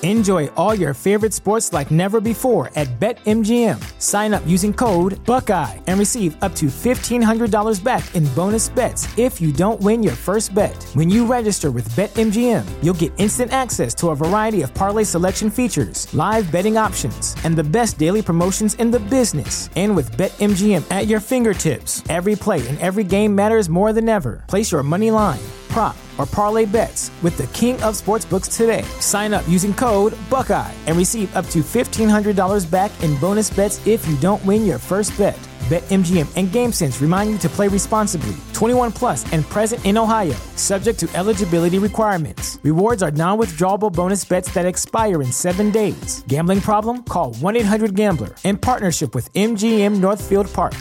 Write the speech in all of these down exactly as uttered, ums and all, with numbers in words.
Enjoy all your favorite sports like never before at BetMGM. Sign up using code Buckeye and receive up to fifteen hundred dollars back in bonus bets if you don't win your first bet. When you register with BetMGM, you'll get instant access to a variety of parlay selection features, live betting options, and the best daily promotions in the business. And with BetMGM at your fingertips, every play and every game matters more than ever. Place your money line, prop, or parlay bets with the king of sportsbooks today. Sign up using code Buckeye and receive up to fifteen hundred dollars back in bonus bets if you don't win your first bet. BetMGM and GameSense remind you to play responsibly. twenty-one plus and present in Ohio, subject to eligibility requirements. Rewards are non-withdrawable bonus bets that expire in seven days. Gambling problem? Call one eight hundred gambler in partnership with M G M Northfield Park.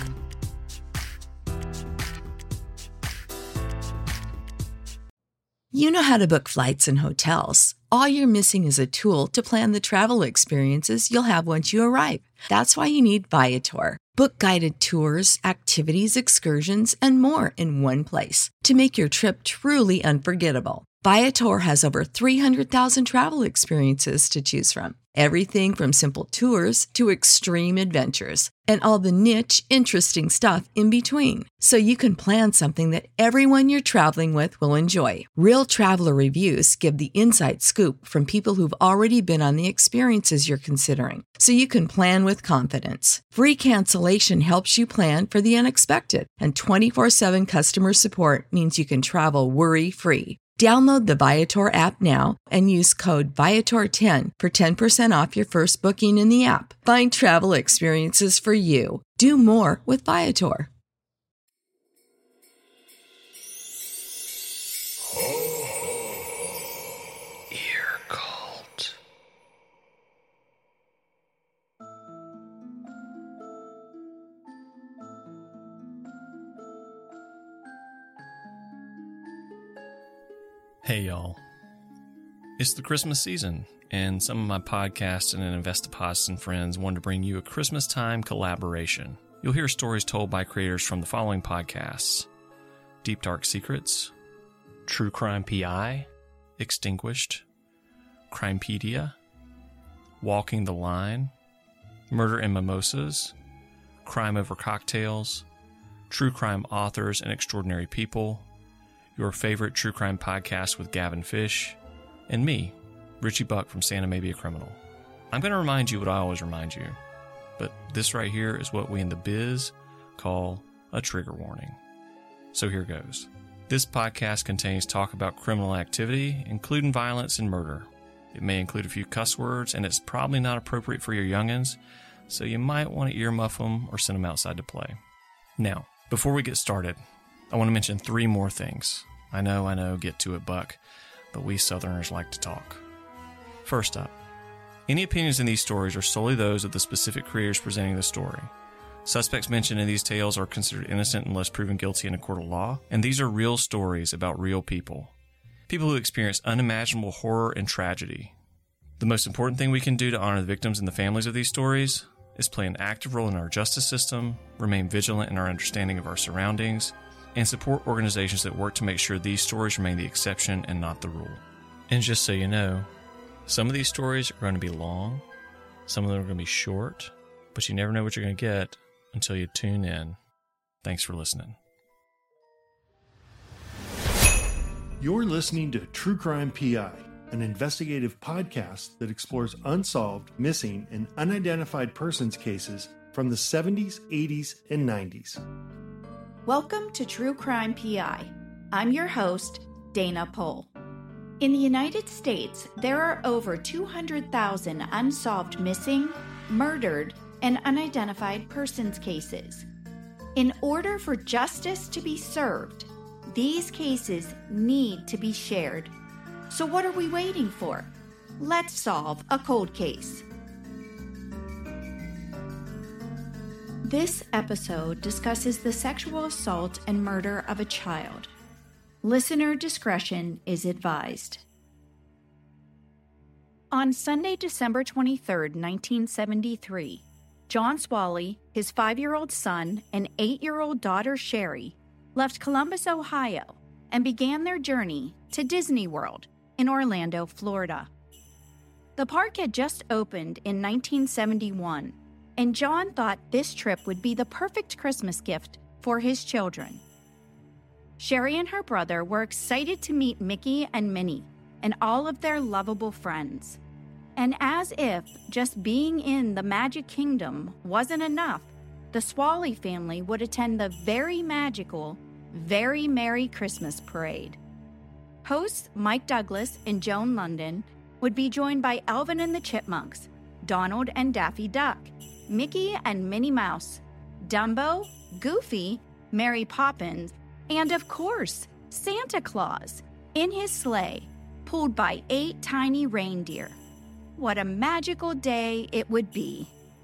You know how to book flights and hotels. All you're missing is a tool to plan the travel experiences you'll have once you arrive. That's why you need Viator. Book guided tours, activities, excursions, and more in one place to make your trip truly unforgettable. Viator has over three hundred thousand travel experiences to choose from. Everything from simple tours to extreme adventures and all the niche, interesting stuff in between. So you can plan something that everyone you're traveling with will enjoy. Real traveler reviews give the inside scoop from people who've already been on the experiences you're considering. So you can plan with confidence. Free cancellation helps you plan for the unexpected. And twenty-four seven customer support means you can travel worry-free. Download the Viator app now and use code Viator ten for ten percent off your first booking in the app. Find travel experiences for you. Do more with Viator. Ear Cult. Hey y'all, it's the Christmas season, and some of my podcasts and Investopods and friends wanted to bring you a Christmas time collaboration. You'll hear stories told by creators from the following podcasts: Deep Dark Secrets, True Crime P I, Extinguished, Crimepedia, Walking the Line, Murder and Mimosas, Crime Over Cocktails, True Crime Authors and Extraordinary People, your favorite true crime podcast with Gavin Fish, and me, Richie Buck from Santa May Be a Criminal. I'm going to remind you what I always remind you, but this right here is what we in the biz call a trigger warning. So here goes. This podcast contains talk about criminal activity, including violence and murder. It may include a few cuss words, and it's probably not appropriate for your youngins, so you might want to earmuff them or send them outside to play. Now, before we get started, I want to mention three more things. I know, I know, get to it, Buck, but we Southerners like to talk. First up, any opinions in these stories are solely those of the specific creators presenting the story. Suspects mentioned in these tales are considered innocent unless proven guilty in a court of law, and these are real stories about real people. People who experience unimaginable horror and tragedy. The most important thing we can do to honor the victims and the families of these stories is play an active role in our justice system, remain vigilant in our understanding of our surroundings, and support organizations that work to make sure these stories remain the exception and not the rule. And just so you know, some of these stories are going to be long, some of them are going to be short, but you never know what you're going to get until you tune in. Thanks for listening. You're listening to True Crime P I, an investigative podcast that explores unsolved, missing, and unidentified persons cases from the seventies, eighties, and nineties. Welcome to True Crime P I. I'm your host, Dana Pohl. In the United States, there are over two hundred thousand unsolved missing, murdered, and unidentified persons cases. In order for justice to be served, these cases need to be shared. So what are we waiting for? Let's solve a cold case. This episode discusses the sexual assault and murder of a child. Listener discretion is advised. On Sunday, December twenty-third, nineteen seventy-three, John Swally, his five-year-old son, and eight-year-old daughter Sherry left Columbus, Ohio, and began their journey to Disney World in Orlando, Florida. The park had just opened in nineteen seventy-one, and John thought this trip would be the perfect Christmas gift for his children. Sherry and her brother were excited to meet Mickey and Minnie and all of their lovable friends. And as if just being in the Magic Kingdom wasn't enough, the Swally family would attend the very magical, very Merry Christmas parade. Hosts Mike Douglas and Joan London would be joined by Alvin and the Chipmunks, Donald and Daffy Duck, Mickey and Minnie Mouse, Dumbo, Goofy, Mary Poppins, and of course, Santa Claus in his sleigh, pulled by eight tiny reindeer. What a magical day it would be.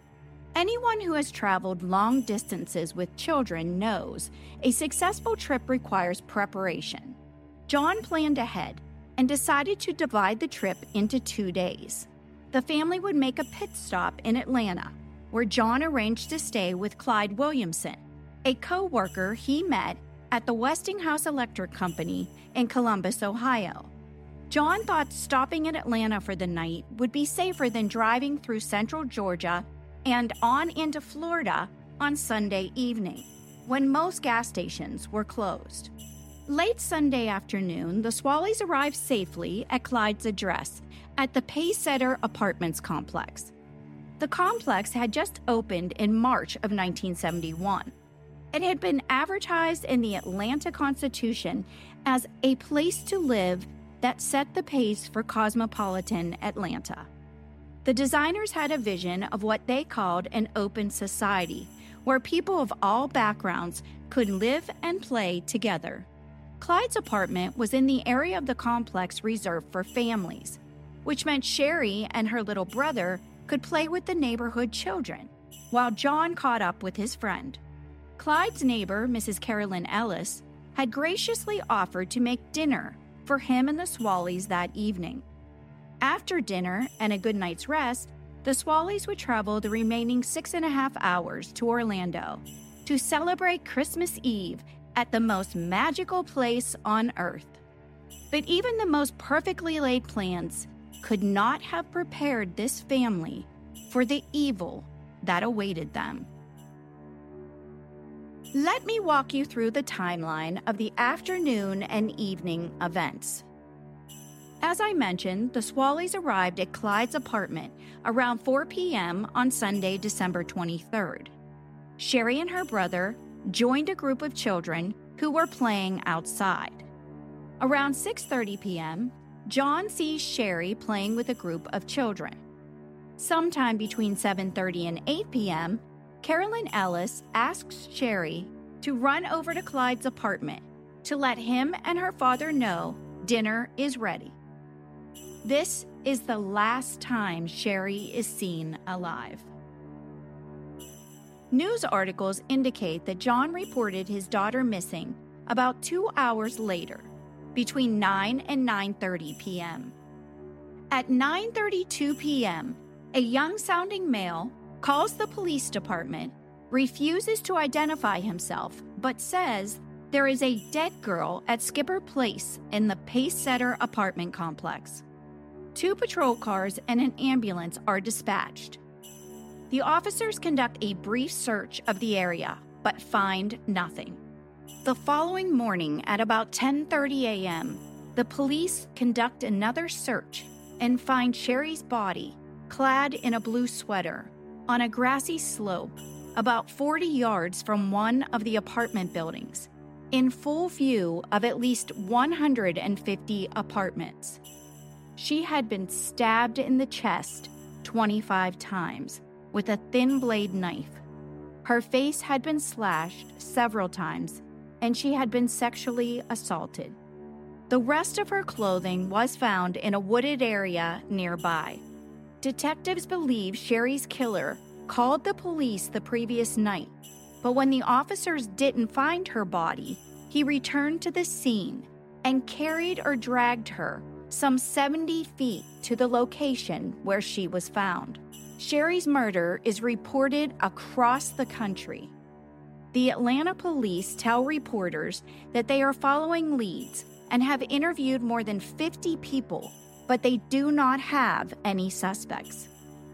Anyone who has traveled long distances with children knows a successful trip requires preparation. John planned ahead and decided to divide the trip into two days. The family would make a pit stop in Atlanta, where John arranged to stay with Clyde Williamson, a co-worker he met at the Westinghouse Electric Company in Columbus, Ohio. John thought stopping in Atlanta for the night would be safer than driving through central Georgia and on into Florida on Sunday evening, when most gas stations were closed. Late Sunday afternoon, the Swallys arrived safely at Clyde's address at the Pacesetter Apartments complex. The complex had just opened in March of nineteen seventy-one. It had been advertised in the Atlanta Constitution as a place to live that set the pace for cosmopolitan Atlanta. The designers had a vision of what they called an open society, where people of all backgrounds could live and play together. Clyde's apartment was in the area of the complex reserved for families, which meant Sherry and her little brother could play with the neighborhood children, while John caught up with his friend. Clyde's neighbor, Missus Carolyn Ellis, had graciously offered to make dinner for him and the Swallys that evening. After dinner and a good night's rest, the Swallys would travel the remaining six and a half hours to Orlando to celebrate Christmas Eve at the most magical place on earth. But even the most perfectly laid plans could not have prepared this family for the evil that awaited them. Let me walk you through the timeline of the afternoon and evening events. As I mentioned, the Swallys arrived at Clyde's apartment around four p.m. on Sunday, December twenty-third. Sherry and her brother joined a group of children who were playing outside. Around six thirty p.m., John sees Sherry playing with a group of children. Sometime between seven thirty and eight p.m., Carolyn Ellis asks Sherry to run over to Clyde's apartment to let him and her father know dinner is ready. This is the last time Sherry is seen alive. News articles indicate that John reported his daughter missing about two hours later, between nine and nine thirty p.m. At nine thirty-two p.m., a young-sounding male calls the police department, refuses to identify himself, but says there is a dead girl at Skipper Place in the Pacesetter apartment complex. Two patrol cars and an ambulance are dispatched. The officers conduct a brief search of the area, but find nothing. The following morning at about ten thirty a.m., the police conduct another search and find Sherry's body, clad in a blue sweater, on a grassy slope about forty yards from one of the apartment buildings, in full view of at least one hundred fifty apartments. She had been stabbed in the chest twenty-five times with a thin blade knife. Her face had been slashed several times, and she had been sexually assaulted. The rest of her clothing was found in a wooded area nearby. Detectives believe Sherry's killer called the police the previous night, but when the officers didn't find her body, he returned to the scene and carried or dragged her some seventy feet to the location where she was found. Sherry's murder is reported across the country. The Atlanta police tell reporters that they are following leads and have interviewed more than fifty people but they do not have any suspects.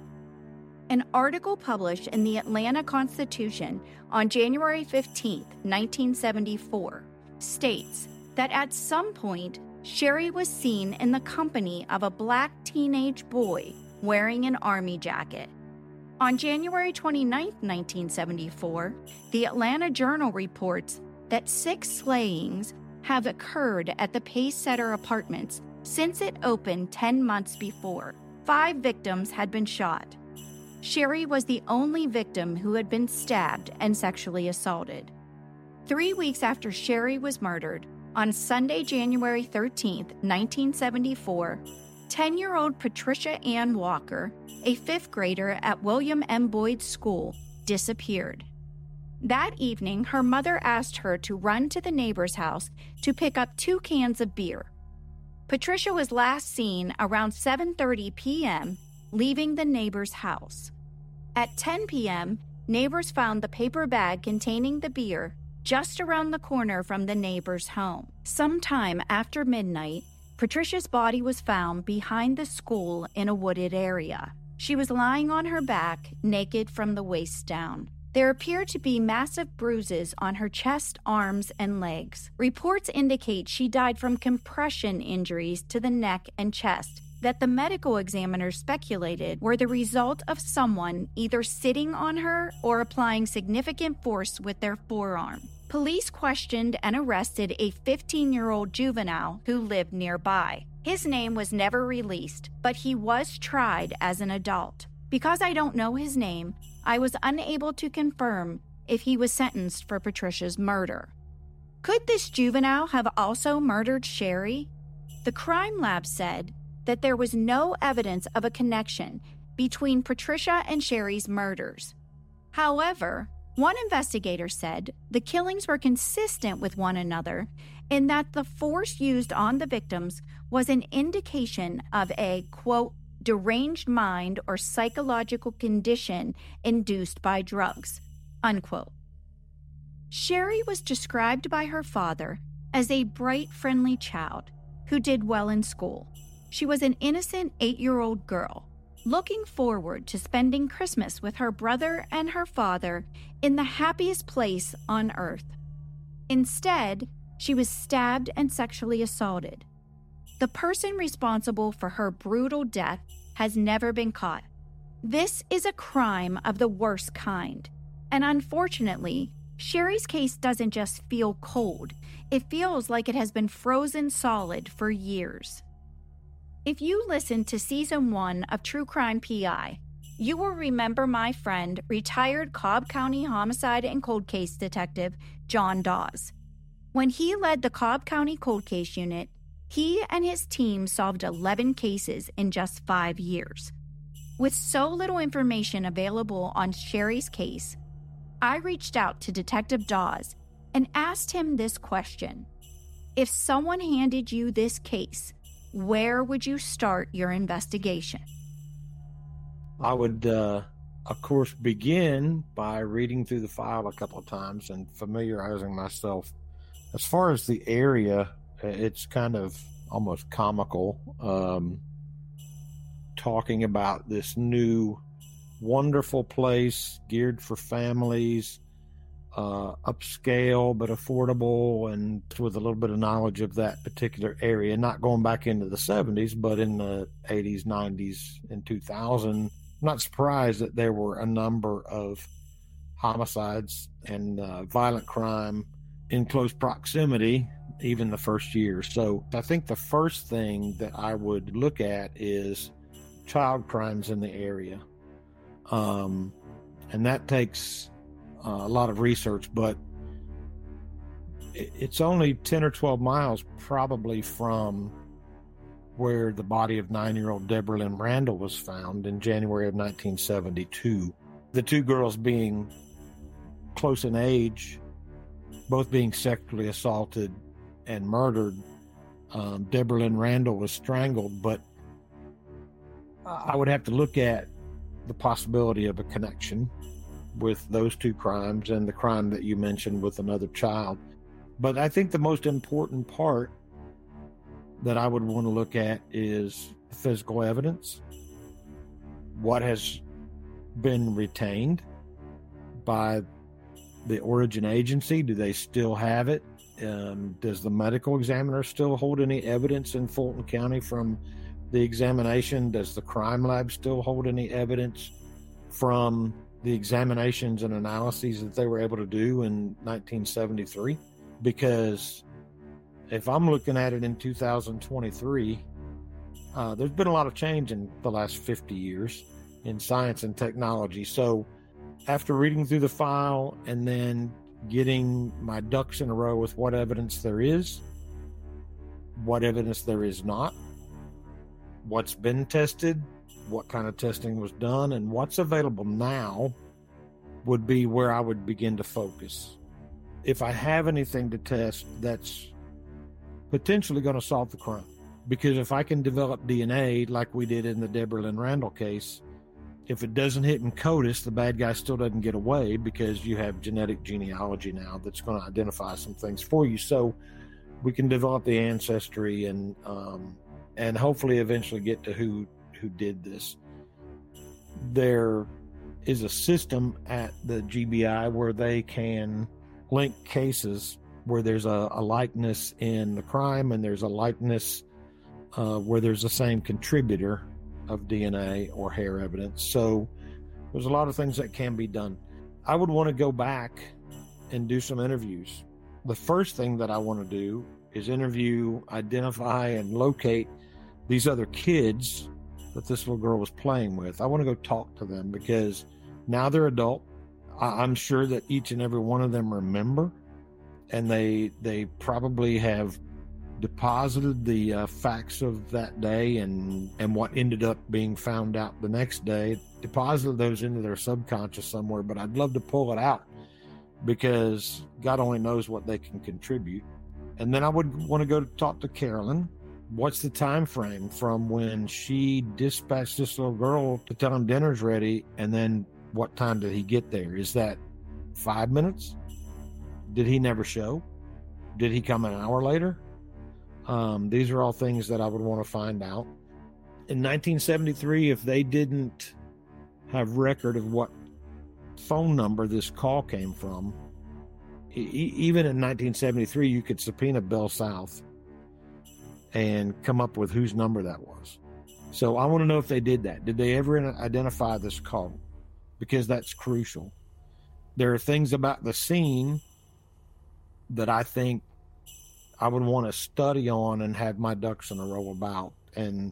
An article published in the Atlanta Constitution on January fifteenth, nineteen seventy-four, states that at some point, Sherry was seen in the company of a black teenage boy wearing an army jacket. On January twenty-ninth, nineteen seventy-four, the Atlanta Journal reports that six slayings have occurred at the Pacesetter Apartments since it opened ten months before. Five victims had been shot. Sherry was the only victim who had been stabbed and sexually assaulted. Three weeks after Sherry was murdered, on Sunday, January thirteenth, nineteen seventy-four, ten-year-old Patricia Ann Walker, a fifth grader at William M. Boyd School, disappeared. That evening, her mother asked her to run to the neighbor's house to pick up two cans of beer. Patricia was last seen around seven thirty p.m., leaving the neighbor's house. At ten p.m., neighbors found the paper bag containing the beer just around the corner from the neighbor's home. Sometime after midnight, Patricia's body was found behind the school in a wooded area. She was lying on her back, naked from the waist down. There appeared to be massive bruises on her chest, arms, and legs. Reports indicate she died from compression injuries to the neck and chest that the medical examiners speculated were the result of someone either sitting on her or applying significant force with their forearm. Police questioned and arrested a fifteen-year-old juvenile who lived nearby. His name was never released, but he was tried as an adult. Because I don't know his name, I was unable to confirm if he was sentenced for Patricia's murder. Could this juvenile have also murdered Sherry? The crime lab said that there was no evidence of a connection between Patricia and Sherry's murders. However, one investigator said the killings were consistent with one another in that the force used on the victims was an indication of a, quote, deranged mind or psychological condition induced by drugs, unquote. Sherry was described by her father as a bright, friendly child who did well in school. She was an innocent eight-year-old girl, looking forward to spending Christmas with her brother and her father in the happiest place on earth. Instead, she was stabbed and sexually assaulted. The person responsible for her brutal death has never been caught. This is a crime of the worst kind, and unfortunately, Sherry's case doesn't just feel cold. It feels like it has been frozen solid for years. If you listened to Season one of True Crime P I, you will remember my friend, retired Cobb County Homicide and Cold Case Detective John Dawes. When he led the Cobb County Cold Case Unit, he and his team solved eleven cases in just five years. With so little information available on Sherry's case, I reached out to Detective Dawes and asked him this question. If someone handed you this case, where would you start your investigation? I would, uh, of course, begin by reading through the file a couple of times and familiarizing myself. As far as the area, it's kind of almost comical, um, talking about this new wonderful place geared for families, uh, upscale but affordable, and with a little bit of knowledge of that particular area, not going back into the seventies, but in the eighties, nineties, and two thousand. I'm not surprised that there were a number of homicides and uh, violent crime in close proximity, even the first year. So I think the first thing that I would look at is child crimes in the area. Um, and that takes uh, a lot of research, but it's only ten or twelve miles probably from where the body of nine-year-old Deborah Lynn Randall was found in January of nineteen seventy-two. The two girls being close in age, both being sexually assaulted and murdered. Um, Deborah Lynn Randall was strangled, but I would have to look at the possibility of a connection with those two crimes and the crime that you mentioned with another child. But I think the most important part that I would want to look at is physical evidence, what has been retained by the origin agency. Do they still have it? Um, does the medical examiner still hold any evidence in Fulton County from the examination? Does the crime lab still hold any evidence from the examinations and analyses that they were able to do in nineteen seventy-three? Because if I'm looking at it in two thousand twenty-three, uh, there's been a lot of change in the last fifty years in science and technology. So after reading through the file and then getting my ducks in a row with what evidence there is, what evidence there is not, what's been tested, what kind of testing was done, and what's available now would be where I would begin to focus. If I have anything to test that's potentially going to solve the crime, because if I can develop D N A like we did in the Deborah Lynn Randall case, if it doesn't hit in CODIS, the bad guy still doesn't get away because you have genetic genealogy now that's going to identify some things for you. So we can develop the ancestry and um, and hopefully eventually get to who who did this. There is a system at the G B I where they can link cases where there's a, a likeness in the crime and there's a likeness uh, where there's the same contributor of D N A or hair evidence. So there's a lot of things that can be done. I would want to go back and do some interviews. The first thing that I want to do is interview, identify, and locate these other kids that this little girl was playing with. I want to go talk to them because now they're adult. I- I'm sure that each and every one of them remember, and they they probably have deposited the uh, facts of that day and, and what ended up being found out the next day, deposited those into their subconscious somewhere, but I'd love to pull it out because God only knows what they can contribute. And then I would want to go to talk to Carolyn. What's the time frame from when she dispatched this little girl to tell him dinner's ready, and then what time did he get there? Is that five minutes? Did he never show? Did he come an hour later? Um, these are all things that I would want to find out. In nineteen seventy-three, if they didn't have record of what phone number this call came from, e- even in nineteen seventy-three, you could subpoena Bell South and come up with whose number that was. So I want to know if they did that. Did they ever identify this call? Because that's crucial. There are things about the scene that I think I would want to study on and have my ducks in a row about and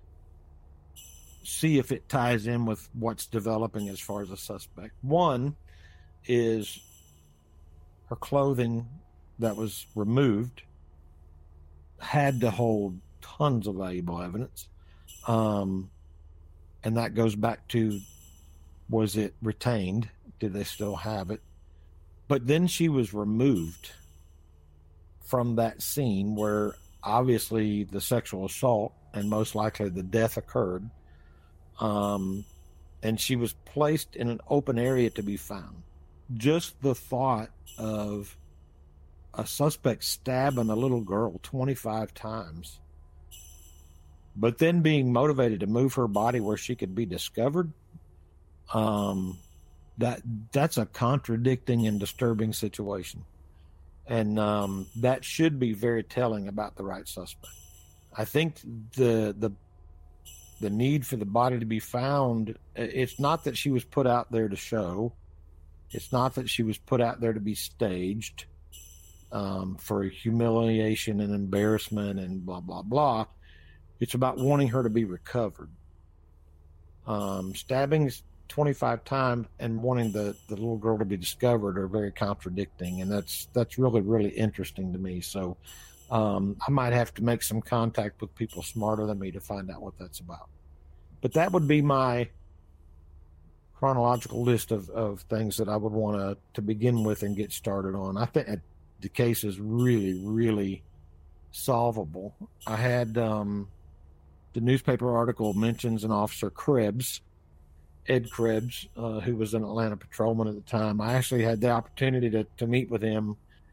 see if it ties in with what's developing as far as a suspect. One is her clothing that was removed had to hold tons of valuable evidence. Um, and that goes back to, was it retained? Did they still have it? But then she was removed from that scene where obviously the sexual assault and most likely the death occurred. Um, and she was placed in an open area to be found. Just the thought of a suspect stabbing a little girl twenty-five times, but then being motivated to move her body where she could be discovered, um, that that's a contradicting and disturbing situation. And um, that should be very telling about the right suspect. I think the the the need for the body to be found, it's not that she was put out there to show. It's not that she was put out there to be staged um, for humiliation and embarrassment and blah, blah, blah. It's about wanting her to be recovered. Um, stabbings twenty-five times and wanting the, the little girl to be discovered are very contradicting, and that's that's really, really interesting to me. So um, I might have to make some contact with people smarter than me to find out what that's about. But that would be my chronological list of, of things that I would want to to begin with and get started on. I think the case is really, really solvable. I had um, the newspaper article mentions an officer, Krebs, Ed Krebs, uh, who was an Atlanta patrolman at the time. I actually had the opportunity to, to meet with him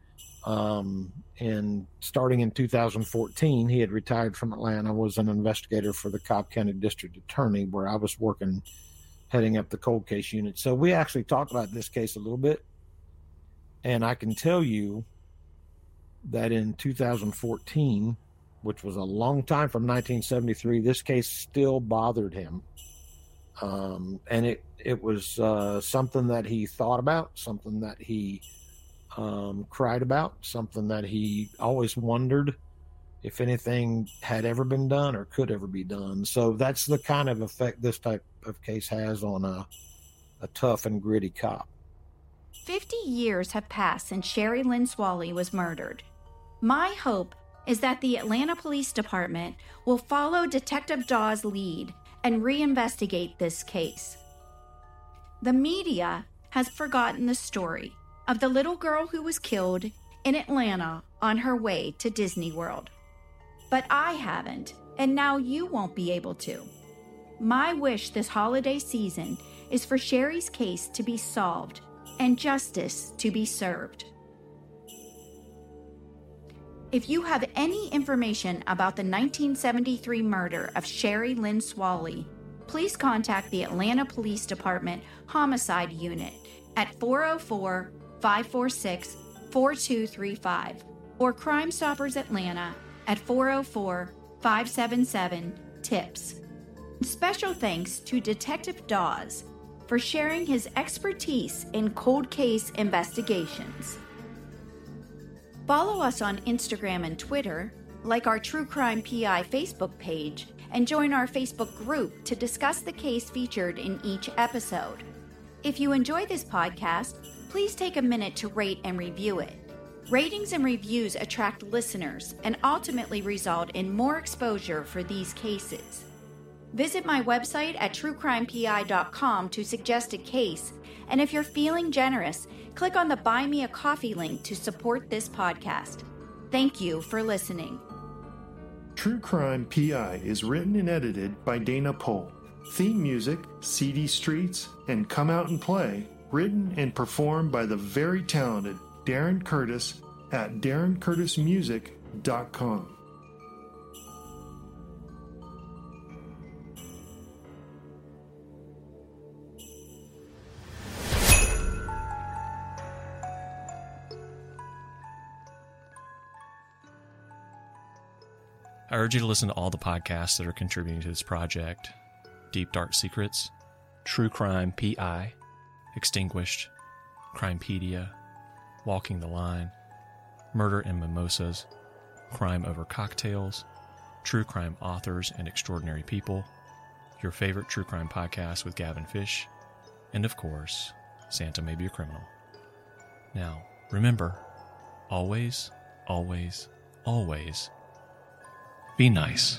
Um, and starting in two thousand fourteen, he had retired from Atlanta, was an investigator for the Cobb County District Attorney, where I was working, heading up the cold case unit. So we actually talked about this case a little bit. And I can tell you that in two thousand fourteen, which was a long time from nineteen seventy-three, this case still bothered him. Um, and it, it was uh, something that he thought about, something that he um, cried about, something that he always wondered if anything had ever been done or could ever be done. So that's the kind of effect this type of case has on a, a tough and gritty cop. fifty years have passed since Sherry Lynn Swally was murdered. My hope is that the Atlanta Police Department will follow Detective Dawes' lead and reinvestigate this case. The media has forgotten the story of the little girl who was killed in Atlanta on her way to Disney World. But I haven't, and now you won't be able to. My wish this holiday season is for Sherry's case to be solved and justice to be served. If you have any information about the nineteen seventy-three murder of Sherry Lynn Swally, please contact the Atlanta Police Department Homicide Unit at four oh four, five four six, four two three five or Crime Stoppers Atlanta at four oh four, five seven seven, T I P S. Special thanks to Detective Dawes for sharing his expertise in cold case investigations. Follow us on Instagram and Twitter, like our True Crime P I Facebook page, and join our Facebook group to discuss the case featured in each episode. If you enjoy this podcast, please take a minute to rate and review it. Ratings and reviews attract listeners and ultimately result in more exposure for these cases. Visit my website at true crime p i dot com to suggest a case, and if you're feeling generous, click on the Buy Me a Coffee link to support this podcast. Thank you for listening. True Crime P I is written and edited by Dana Pohl. Theme music, Seedy Streets, and Come Out and Play, written and performed by the very talented Darren Curtis at darren curtis music dot com. I urge you to listen to all the podcasts that are contributing to this project. Deep Dark Secrets, True Crime P I, Extinguished, Crimepedia, Walking the Line, Murder and Mimosas, Crime Over Cocktails, True Crime Authors and Extraordinary People, your favorite true crime podcast with Gavin Fish, and of course, Santa May Be a Criminal. Now, remember, always, always, always, be nice.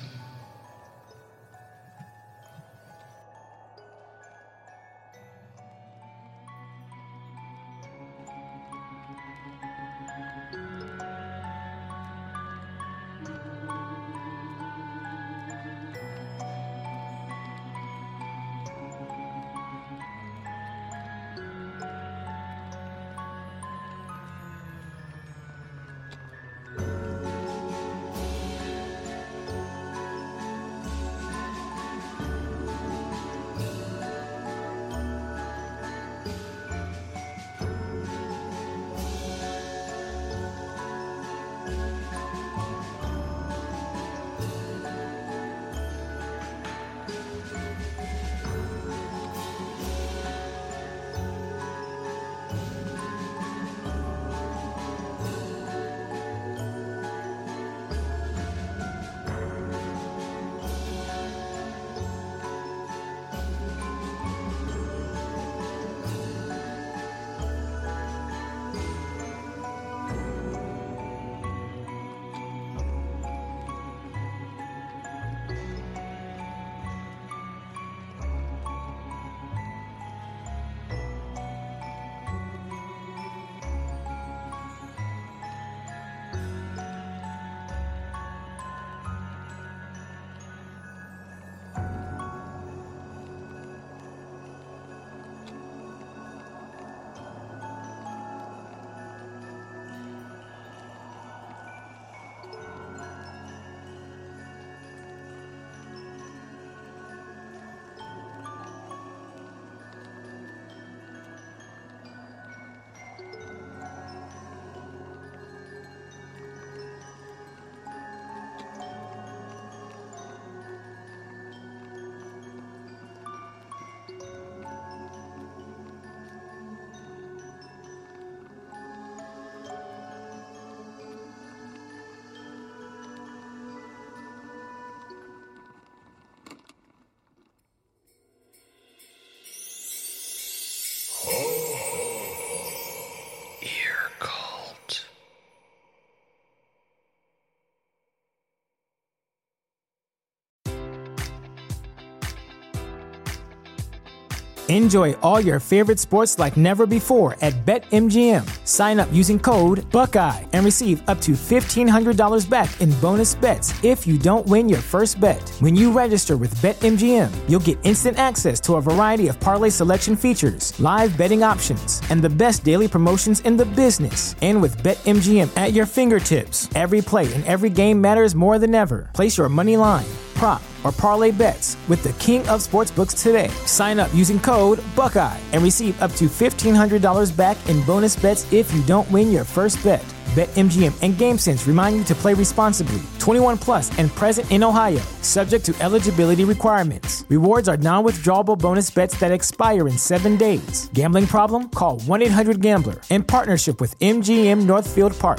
Enjoy all your favorite sports like never before at BetMGM. Sign up using code Buckeye and receive up to fifteen hundred dollars back in bonus bets if you don't win your first bet. When you register with BetMGM, you'll get instant access to a variety of parlay selection features, live betting options, and the best daily promotions in the business. And with BetMGM at your fingertips, every play and every game matters more than ever. Place your money line, prop, or parlay bets with the king of sportsbooks today. Sign up using code Buckeye and receive up to fifteen hundred dollars back in bonus bets if you don't win your first bet. BetMGM and GameSense remind you to play responsibly. twenty-one plus and present in Ohio, subject to eligibility requirements. Rewards are non-withdrawable bonus bets that expire in seven days. Gambling problem? Call one eight hundred gambler in partnership with M G M Northfield Park.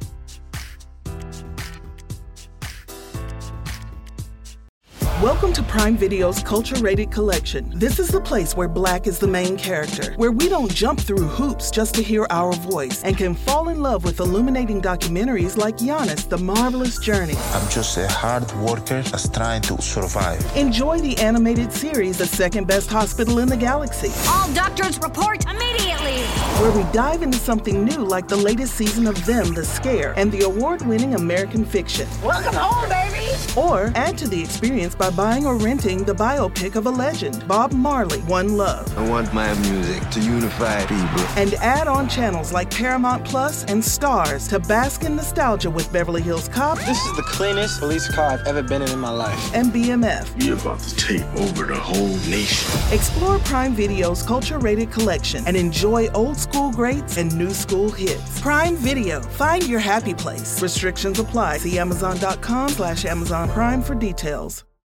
Welcome to Prime Video's Culture Rated Collection. This is the place where Black is the main character, where we don't jump through hoops just to hear our voice, and can fall in love with illuminating documentaries like Giannis, The Marvelous Journey. I'm just a hard worker that's trying to survive. Enjoy the animated series, The Second Best Hospital in the Galaxy. All doctors report immediately! Where we dive into something new like the latest season of Them, The Scare, and the award-winning American Fiction. Welcome home, baby! Or add to the experience by buying or renting the biopic of a legend, Bob Marley, One Love. I want my music to unify people. And add on channels like Paramount Plus and Stars to bask in nostalgia with Beverly Hills Cop. This is the cleanest police car I've ever been in in my life. And B M F. You're about to take over the whole nation. Explore Prime Video's culture-rated collection and enjoy old school greats and new school hits. Prime Video. Find your happy place. Restrictions apply. See Amazon.com slash Amazon Prime for details.